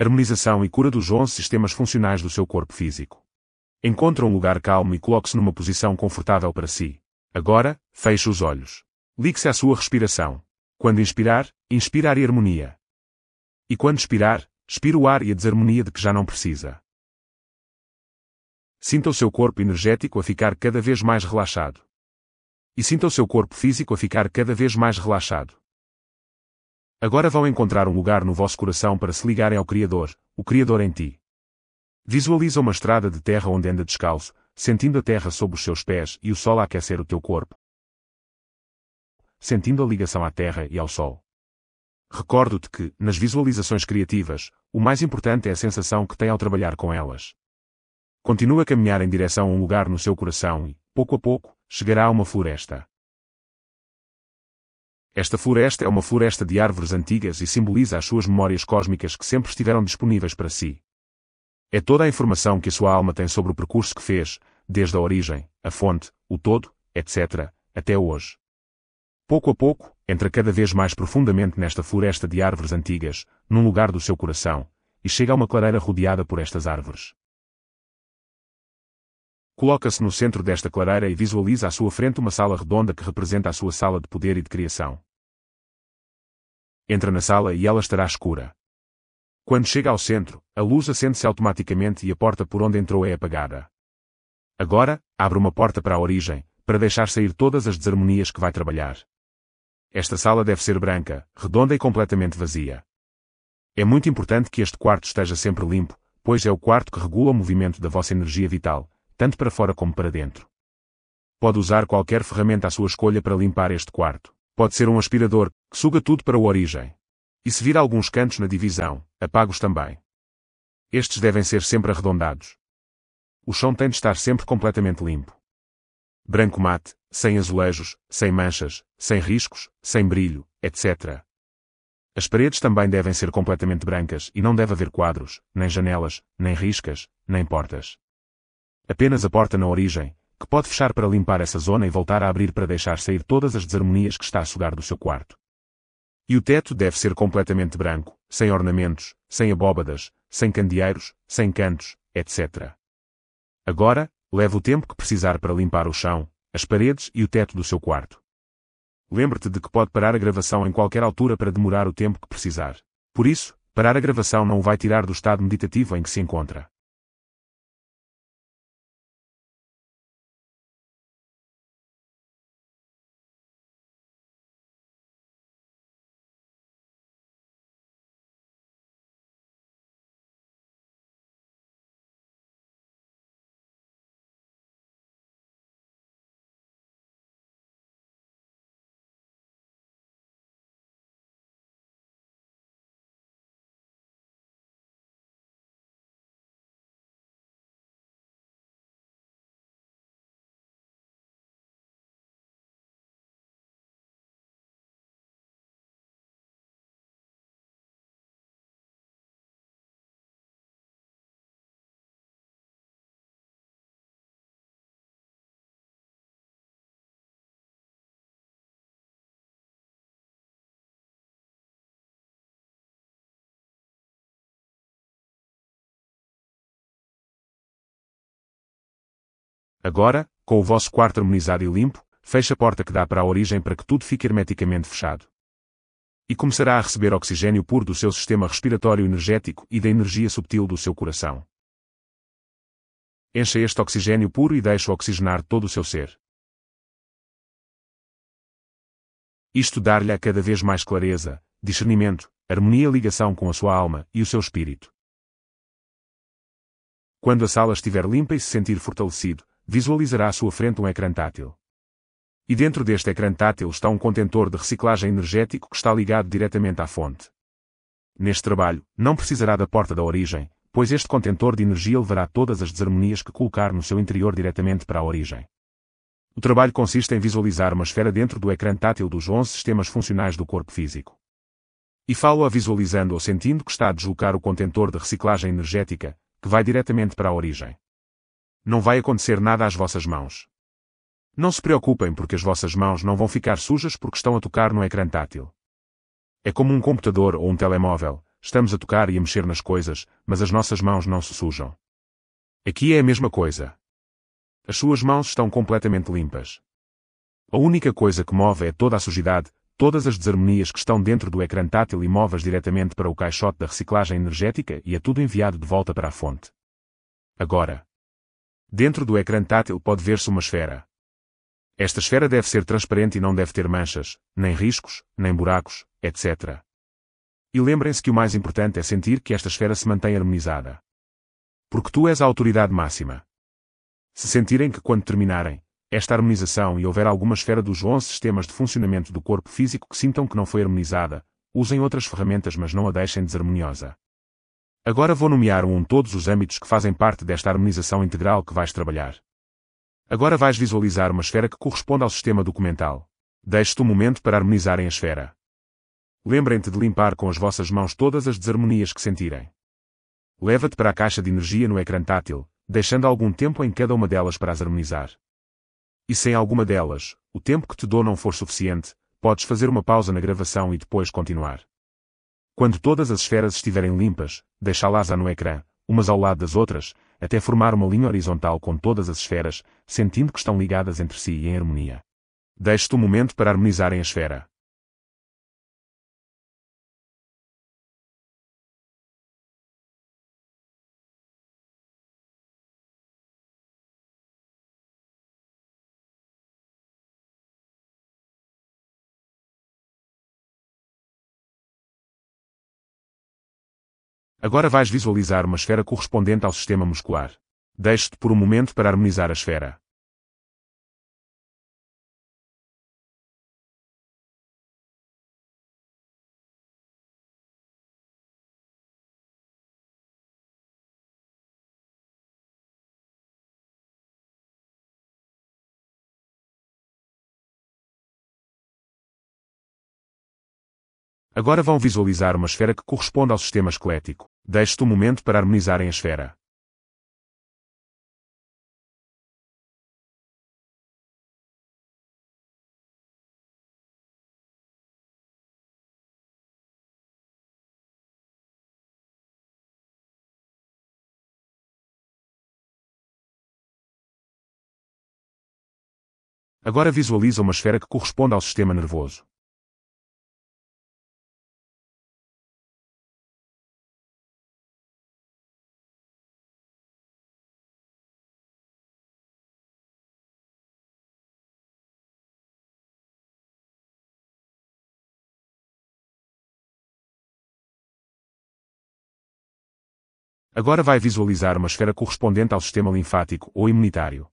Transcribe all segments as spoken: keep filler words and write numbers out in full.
harmonização e cura dos onze sistemas funcionais do seu corpo físico. Encontre um lugar calmo e coloque-se numa posição confortável para si. Agora, feche os olhos. Ligue-se à sua respiração. Quando inspirar, inspire ar e harmonia. E quando expirar, expire o ar e a desarmonia de que já não precisa. Sinta o seu corpo energético a ficar cada vez mais relaxado. E sinta o seu corpo físico a ficar cada vez mais relaxado. Agora vão encontrar um lugar no vosso coração para se ligarem ao Criador, o Criador em ti. Visualiza uma estrada de terra onde anda descalço, sentindo a terra sob os seus pés e o sol a aquecer o teu corpo. Sentindo a ligação à terra e ao sol. Recordo-te que, nas visualizações criativas, o mais importante é a sensação que tem ao trabalhar com elas. Continue a caminhar em direção a um lugar no seu coração e, pouco a pouco, chegará a uma floresta. Esta floresta é uma floresta de árvores antigas e simboliza as suas memórias cósmicas que sempre estiveram disponíveis para si. É toda a informação que a sua alma tem sobre o percurso que fez, desde a origem, a fonte, o todo, etcétera, até hoje. Pouco a pouco, entra cada vez mais profundamente nesta floresta de árvores antigas, num lugar do seu coração, e chega a uma clareira rodeada por estas árvores. Coloca-se no centro desta clareira e visualiza à sua frente uma sala redonda que representa a sua sala de poder e de criação. Entra na sala e ela estará escura. Quando chega ao centro, a luz acende-se automaticamente e a porta por onde entrou é apagada. Agora, abre uma porta para a origem, para deixar sair todas as desarmonias que vai trabalhar. Esta sala deve ser branca, redonda e completamente vazia. É muito importante que este quarto esteja sempre limpo, pois é o quarto que regula o movimento da vossa energia vital, tanto para fora como para dentro. Pode usar qualquer ferramenta à sua escolha para limpar este quarto. Pode ser um aspirador, que suga tudo para a origem. E se vir alguns cantos na divisão, apague-os também. Estes devem ser sempre arredondados. O chão tem de estar sempre completamente limpo. Branco mate, sem azulejos, sem manchas, sem riscos, sem brilho, etcétera. As paredes também devem ser completamente brancas e não deve haver quadros, nem janelas, nem riscas, nem portas. Apenas a porta na origem, que pode fechar para limpar essa zona e voltar a abrir para deixar sair todas as desarmonias que está a sugar do seu quarto. E o teto deve ser completamente branco, sem ornamentos, sem abóbadas, sem candeeiros, sem cantos, etcétera. Agora, leve o tempo que precisar para limpar o chão, as paredes e o teto do seu quarto. Lembre-te de que pode parar a gravação em qualquer altura para demorar o tempo que precisar. Por isso, parar a gravação não o vai tirar do estado meditativo em que se encontra. Agora, com o vosso quarto harmonizado e limpo, feche a porta que dá para a origem para que tudo fique hermeticamente fechado. E começará a receber oxigênio puro do seu sistema respiratório energético e da energia subtil do seu coração. Encha este oxigênio puro e deixe-o oxigenar todo o seu ser. Isto dar-lhe a cada vez mais clareza, discernimento, harmonia e ligação com a sua alma e o seu espírito. Quando a sala estiver limpa e se sentir fortalecido, visualizará à sua frente um ecrã tátil. E dentro deste ecrã tátil está um contentor de reciclagem energético que está ligado diretamente à fonte. Neste trabalho, não precisará da porta da origem, pois este contentor de energia levará todas as desarmonias que colocar no seu interior diretamente para a origem. O trabalho consiste em visualizar uma esfera dentro do ecrã tátil dos onze sistemas funcionais do corpo físico. E falo-a visualizando ou sentindo que está a deslocar o contentor de reciclagem energética, que vai diretamente para a origem. Não vai acontecer nada às vossas mãos. Não se preocupem porque as vossas mãos não vão ficar sujas porque estão a tocar no ecrã tátil. É como um computador ou um telemóvel, estamos a tocar e a mexer nas coisas, mas as nossas mãos não se sujam. Aqui é a mesma coisa. As suas mãos estão completamente limpas. A única coisa que move é toda a sujidade, todas as desarmonias que estão dentro do ecrã tátil e move-as diretamente para o caixote da reciclagem energética e é tudo enviado de volta para a fonte. Agora, dentro do ecrã tátil pode ver-se uma esfera. Esta esfera deve ser transparente e não deve ter manchas, nem riscos, nem buracos, etcétera. E lembrem-se que o mais importante é sentir que esta esfera se mantém harmonizada. Porque tu és a autoridade máxima. Se sentirem que quando terminarem esta harmonização e houver alguma esfera dos onze sistemas de funcionamento do corpo físico que sintam que não foi harmonizada, usem outras ferramentas mas não a deixem desarmoniosa. Agora vou nomear um todos os âmbitos que fazem parte desta harmonização integral que vais trabalhar. Agora vais visualizar uma esfera que corresponde ao sistema documental. Deixe-te um momento para harmonizarem a esfera. Lembrem-te de limpar com as vossas mãos todas as desarmonias que sentirem. Leva-te para a caixa de energia no ecrã tátil, deixando algum tempo em cada uma delas para as harmonizar. E se em alguma delas, o tempo que te dou não for suficiente, podes fazer uma pausa na gravação e depois continuar. Quando todas as esferas estiverem limpas, deixá-las no ecrã, umas ao lado das outras, até formar uma linha horizontal com todas as esferas, sentindo que estão ligadas entre si e em harmonia. Deixe-te um momento para harmonizarem a esfera. Agora vais visualizar uma esfera correspondente ao sistema muscular. Deixe-te por um momento para harmonizar a esfera. Agora vão visualizar uma esfera que corresponde ao sistema esquelético. Deixe-te um momento para harmonizarem a esfera. Agora visualiza uma esfera que corresponde ao sistema nervoso. Agora vai visualizar uma esfera correspondente ao sistema linfático ou imunitário.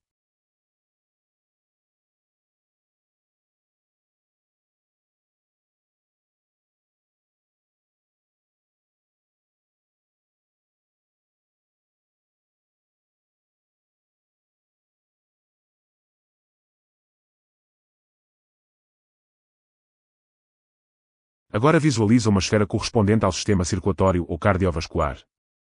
Agora visualiza uma esfera correspondente ao sistema circulatório ou cardiovascular.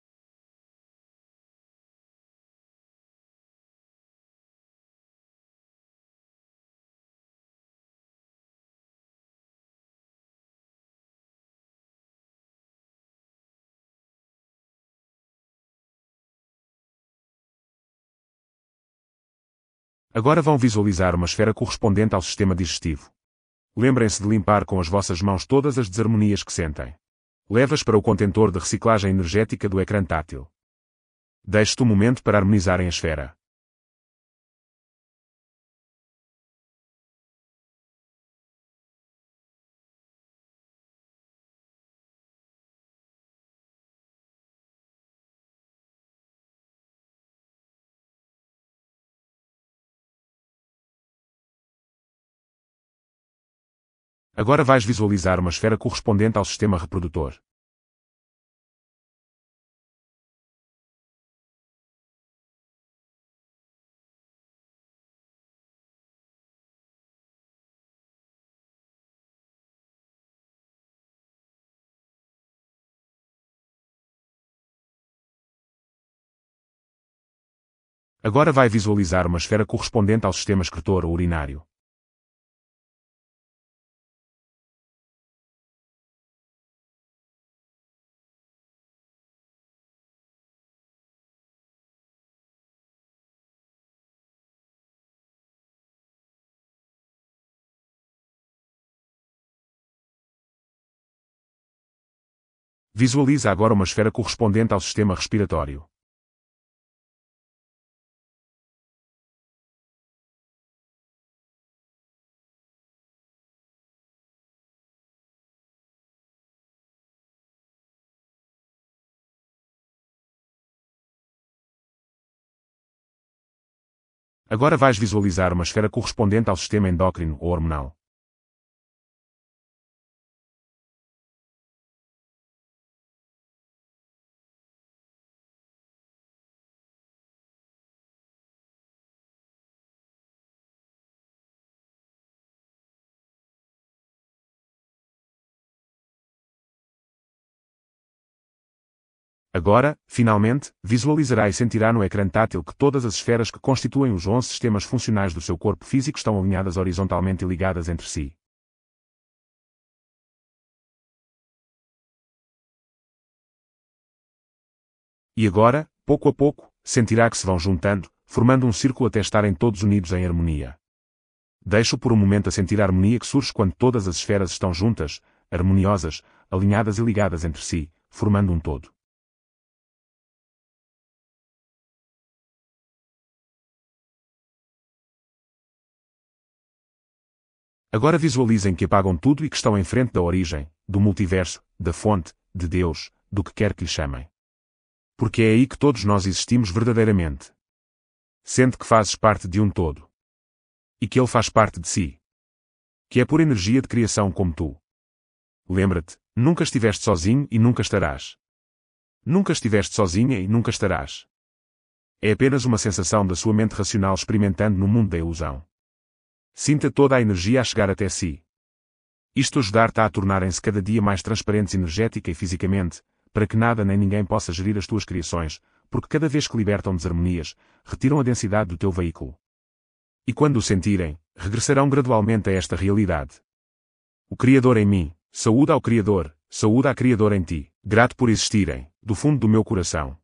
Agora vão visualizar uma esfera correspondente ao sistema digestivo. Lembrem-se de limpar com as vossas mãos todas as desarmonias que sentem. Leva-as para o contentor de reciclagem energética do ecrã tátil. Deixe-te um momento para harmonizarem a esfera. Agora vais visualizar uma esfera correspondente ao sistema reprodutor. Agora vai visualizar uma esfera correspondente ao sistema excretor ou urinário. Visualiza agora uma esfera correspondente ao sistema respiratório. Agora vais visualizar uma esfera correspondente ao sistema endócrino ou hormonal. Agora, finalmente, visualizará e sentirá no ecrã tátil que todas as esferas que constituem os onze sistemas funcionais do seu corpo físico estão alinhadas horizontalmente e ligadas entre si. E agora, pouco a pouco, sentirá que se vão juntando, formando um círculo até estarem todos unidos em harmonia. Deixe-o por um momento a sentir a harmonia que surge quando todas as esferas estão juntas, harmoniosas, alinhadas e ligadas entre si, formando um todo. Agora visualizem que apagam tudo e que estão em frente da origem, do multiverso, da fonte, de Deus, do que quer que lhe chamem. Porque é aí que todos nós existimos verdadeiramente. Sente que fazes parte de um todo. E que ele faz parte de si. Que é pura energia de criação como tu. Lembra-te, nunca estiveste sozinho e nunca estarás. Nunca estiveste sozinha e nunca estarás. É apenas uma sensação da sua mente racional experimentando no mundo da ilusão. Sinta toda a energia a chegar até si. Isto ajudar-te a tornarem-se cada dia mais transparentes energética e fisicamente, para que nada nem ninguém possa gerir as tuas criações, porque cada vez que libertam desarmonias, retiram a densidade do teu veículo. E quando o sentirem, regressarão gradualmente a esta realidade. O Criador em mim, saúde ao Criador, saúde à Criador em ti, grato por existirem, do fundo do meu coração.